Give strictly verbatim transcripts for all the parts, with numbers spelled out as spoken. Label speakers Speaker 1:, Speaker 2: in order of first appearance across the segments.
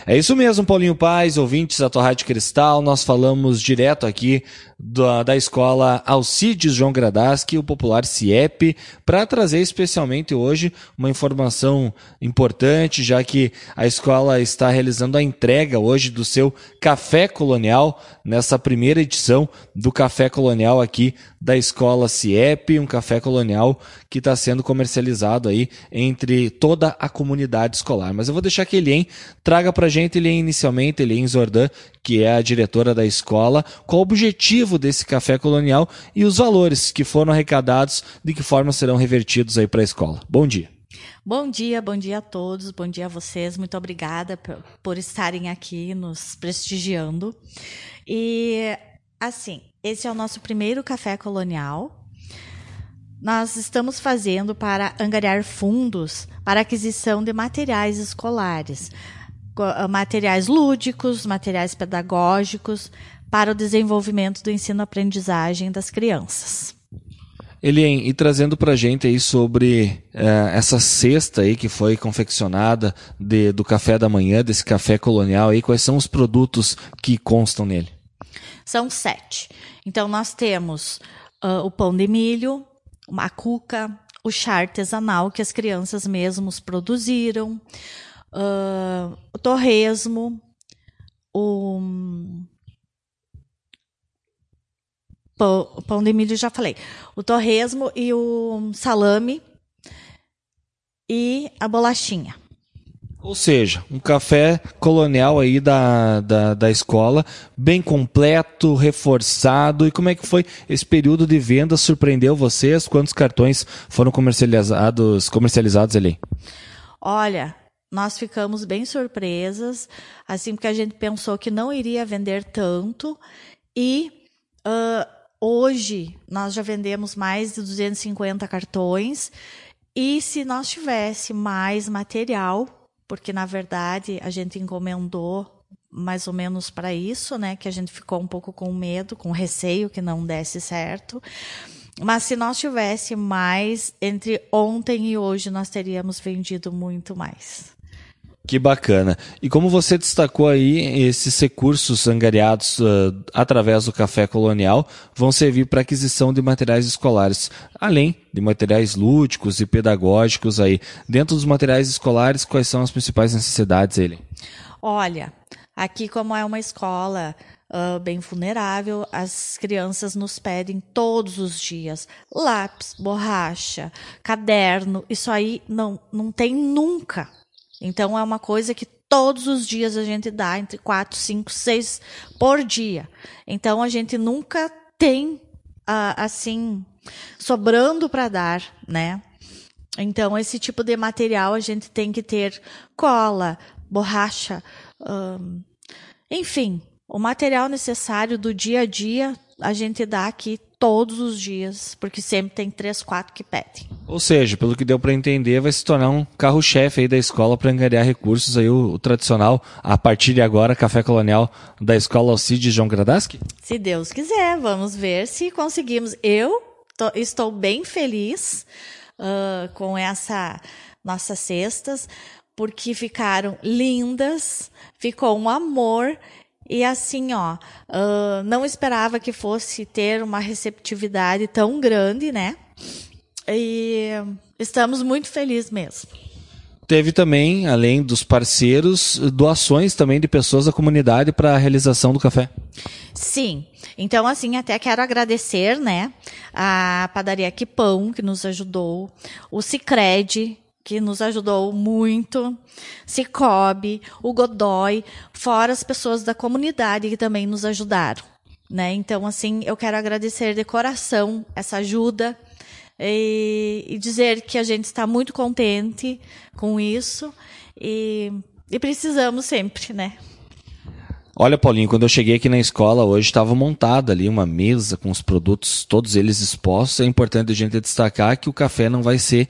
Speaker 1: É isso mesmo, Paulinho Paz, ouvintes da tua Rádio Cristal, nós falamos direto aqui da, da escola Alcides João Gradaschi, o popular CIEP, para trazer especialmente hoje uma informação importante, já que a escola está realizando a entrega hoje do seu Café Colonial, nessa primeira edição do Café Colonial aqui da escola CIEP, um café colonial que está sendo comercializado aí entre toda a comunidade escolar. Mas eu vou deixar que a Elien traga para a gente, Elien, inicialmente, Elien Zordan, que é a diretora da escola, qual o objetivo desse café colonial e os valores que foram arrecadados, de que forma serão revertidos aí para a escola. Bom dia.
Speaker 2: Bom dia, bom dia a todos, bom dia a vocês, muito obrigada por, por estarem aqui nos prestigiando. E, assim, esse é o nosso primeiro café colonial. Nós estamos fazendo para angariar fundos para aquisição de materiais escolares, materiais lúdicos, materiais pedagógicos, para o desenvolvimento do ensino-aprendizagem das crianças.
Speaker 1: Elien, e trazendo para a gente aí sobre uh, essa cesta aí que foi confeccionada de, do café da manhã, desse café colonial aí, quais são os produtos que constam nele?
Speaker 2: São sete. Então nós temos uh, o pão de milho, a cuca, o chá artesanal que as crianças mesmos produziram, uh, o torresmo, o pão, o pão de milho já falei, o torresmo e o salame e a bolachinha.
Speaker 1: Ou seja, um café colonial aí da, da, da escola, bem completo, reforçado. E como é que foi esse período de venda? Surpreendeu vocês? Quantos cartões foram comercializados, comercializados ali?
Speaker 2: Olha, nós ficamos bem surpresas, assim, porque a gente pensou que não iria vender tanto. E uh, hoje nós já vendemos mais de duzentos e cinquenta cartões. E se nós tivesse mais material, porque, na verdade, a gente encomendou mais ou menos para isso, né? Que a gente ficou um pouco com medo, com receio que não desse certo. Mas se nós tivesse mais, entre ontem e hoje, nós teríamos vendido muito mais.
Speaker 1: Que bacana. E como você destacou aí, esses recursos angariados uh, através do Café Colonial vão servir para aquisição de materiais escolares, além de materiais lúdicos e pedagógicos aí. Dentro dos materiais escolares, quais são as principais necessidades, ele?
Speaker 2: Olha, aqui como é uma escola uh, bem vulnerável, as crianças nos pedem todos os dias lápis, borracha, caderno, isso aí não, não tem nunca. Então, é uma coisa que todos os dias a gente dá, entre quatro, cinco, seis por dia. Então, a gente nunca tem, uh, assim, sobrando para dar, né? Então, esse tipo de material a gente tem que ter cola, borracha, um, enfim, o material necessário do dia a dia a gente dá aqui todos os dias, porque sempre tem três, quatro que pedem.
Speaker 1: Ou seja, pelo que deu para entender, vai se tornar um carro-chefe aí da escola para angariar recursos aí, o, o tradicional, a partir de agora, Café Colonial da Escola Alcides João Gradaschi?
Speaker 2: Se Deus quiser, vamos ver se conseguimos. Eu tô, estou bem feliz uh, com essa nossas cestas, porque ficaram lindas, ficou um amor. E assim, ó, uh, não esperava que fosse ter uma receptividade tão grande, né? E estamos muito felizes mesmo.
Speaker 1: Teve também, além dos parceiros, doações também de pessoas da comunidade para a realização do café.
Speaker 2: Sim. Então, assim, até quero agradecer, né, a Padaria Quipão, que nos ajudou, o Sicredi, que nos ajudou muito, Cicobi, o Godoy, fora as pessoas da comunidade que também nos ajudaram, né? Então, assim, eu quero agradecer de coração essa ajuda e, e dizer que a gente está muito contente com isso e, e precisamos sempre, né?
Speaker 1: Olha, Paulinho, quando eu cheguei aqui na escola hoje, estava montada ali uma mesa com os produtos, todos eles expostos. É importante a gente destacar que o café não vai ser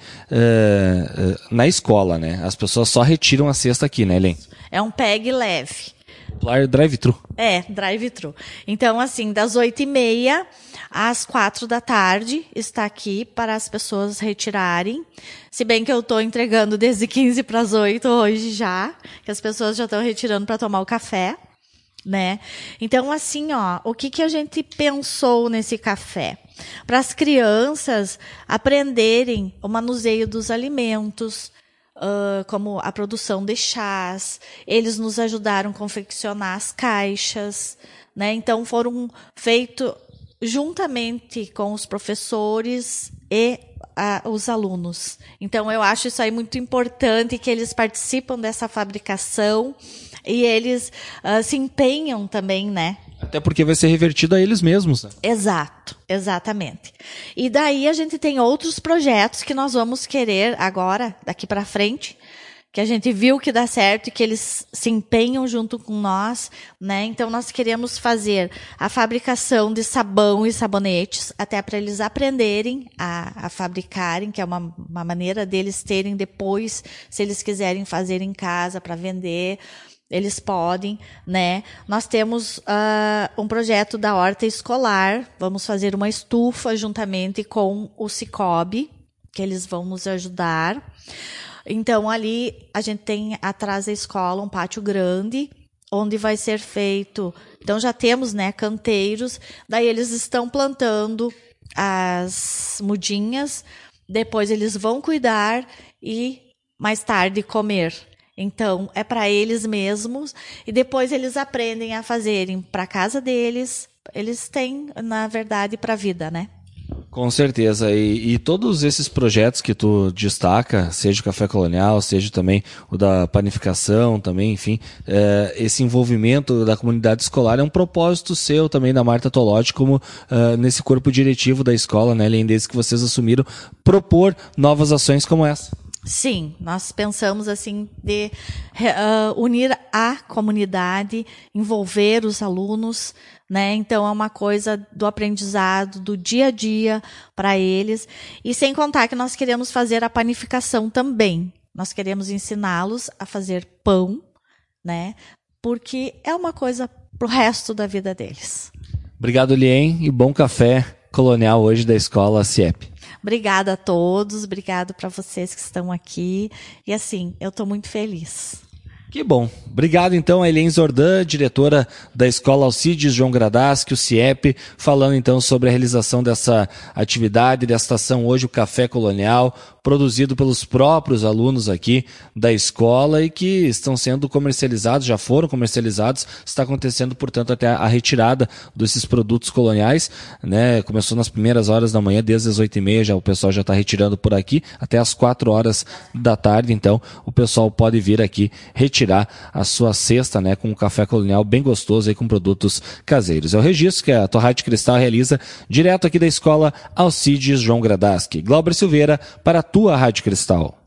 Speaker 1: uh, uh, na escola, né? As pessoas só retiram a cesta aqui, né, Helen?
Speaker 2: É um pegue leve.
Speaker 1: Popular drive-thru.
Speaker 2: É, drive-thru. Então, assim, das oito e meia às quatro da tarde está aqui para as pessoas retirarem. Se bem que eu estou entregando desde quinze para as oito hoje já, que as pessoas já estão retirando para tomar o café, né? Então, assim, ó, o que, que a gente pensou nesse café? Para as crianças aprenderem o manuseio dos alimentos, Uh, como a produção de chás, eles nos ajudaram a confeccionar as caixas, né? Então foram feitos juntamente com os professores e uh, os alunos. Então eu acho isso aí muito importante, que eles participam dessa fabricação e eles uh, se empenham também, né?
Speaker 1: Até porque vai ser revertido a eles mesmos, né?
Speaker 2: Exato, exatamente. E daí a gente tem outros projetos que nós vamos querer agora, daqui para frente, que a gente viu que dá certo e que eles se empenham junto com nós, né? Então nós queremos fazer a fabricação de sabão e sabonetes, até para eles aprenderem a, a fabricarem, que é uma, uma maneira deles terem depois, se eles quiserem fazer em casa para vender. Eles podem, né? Nós temos uh, um projeto da horta escolar. Vamos fazer uma estufa juntamente com o Cicobi, que eles vão nos ajudar. Então, ali a gente tem atrás da escola um pátio grande, onde vai ser feito... Então, já temos, né, canteiros. Daí, eles estão plantando as mudinhas. Depois, eles vão cuidar e, mais tarde, comer. Então, é para eles mesmos, e depois eles aprendem a fazerem para a casa deles. Eles têm, na verdade, para a vida, né?
Speaker 1: Com certeza. E, e todos esses projetos que tu destaca, seja o Café Colonial, seja também o da panificação, também, enfim, é, esse envolvimento da comunidade escolar é um propósito seu também, da Marta Tolotti, como uh, nesse corpo diretivo da escola, né, além desde que vocês assumiram, propor novas ações como essa.
Speaker 2: Sim, nós pensamos assim de uh, unir a comunidade, envolver os alunos, né? Então é uma coisa do aprendizado, do dia a dia para eles. E sem contar que nós queremos fazer a panificação também. Nós queremos ensiná-los a fazer pão, né? Porque é uma coisa pro resto da vida deles.
Speaker 1: Obrigado, Lien, e bom café colonial hoje da escola C I E P.
Speaker 2: Obrigada a todos, obrigado para vocês que estão aqui. E assim, eu estou muito feliz.
Speaker 1: Que bom. Obrigado, então, a Elaine Zordan, diretora da Escola Alcides João Gradaschi, o C I E P, falando, então, sobre a realização dessa atividade, desta ação hoje, o Café Colonial, produzido pelos próprios alunos aqui da escola e que estão sendo comercializados, já foram comercializados, está acontecendo, portanto, até a retirada desses produtos coloniais, né? Começou nas primeiras horas da manhã, desde as oito e meia, já, o pessoal já está retirando por aqui, até as quatro horas da tarde, então, o pessoal pode vir aqui retirar a sua cesta, né, com um café colonial bem gostoso e com produtos caseiros. É o registro que a tua Rádio Cristal realiza direto aqui da escola Alcides João Gradaschi. Glauber Silveira para a tua Rádio Cristal.